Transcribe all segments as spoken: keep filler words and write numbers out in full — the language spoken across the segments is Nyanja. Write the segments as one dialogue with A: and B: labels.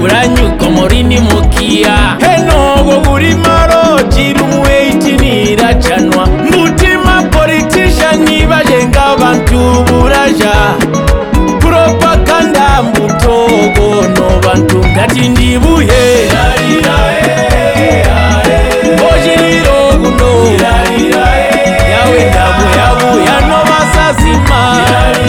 A: uranyuka murini mukia henogo guri maroji rumweitinira chanwa mutima politician bajenga abantu buraja propaganda mutogo no bantu ngati ndibuye bojiriro guno yawe ndabu yabu yano basazima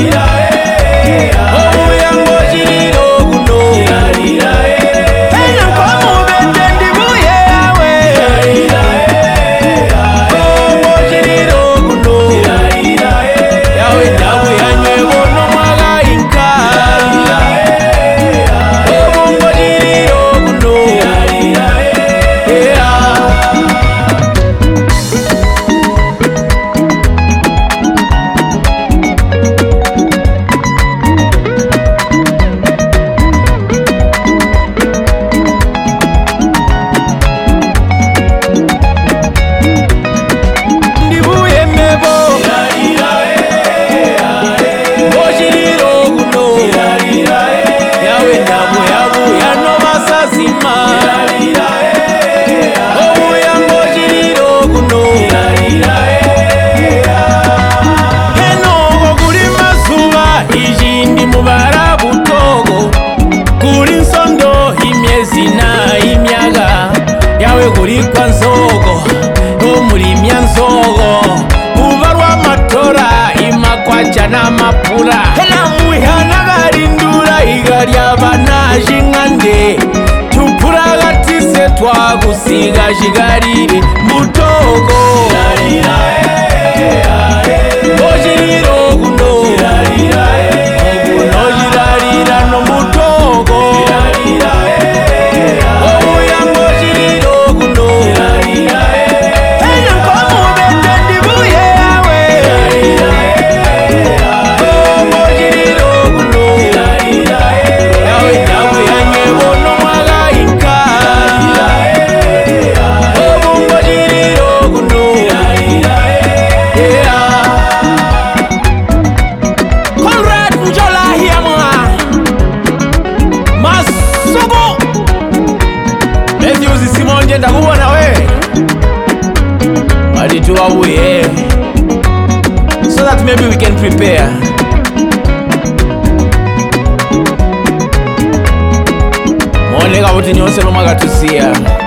A: guri kwa nzogo umurimya nzogo ubarwa matora imakwacha na mapura hena muhana garindura igarya banaje nkande tupura gatise twagusiga jigarire mutogo bojiriro guno guno jirarira no mutogo ndakubona we walituwa uye so that maybe we can prepare. Mwoneka kuti nyonse lomwe akatusiya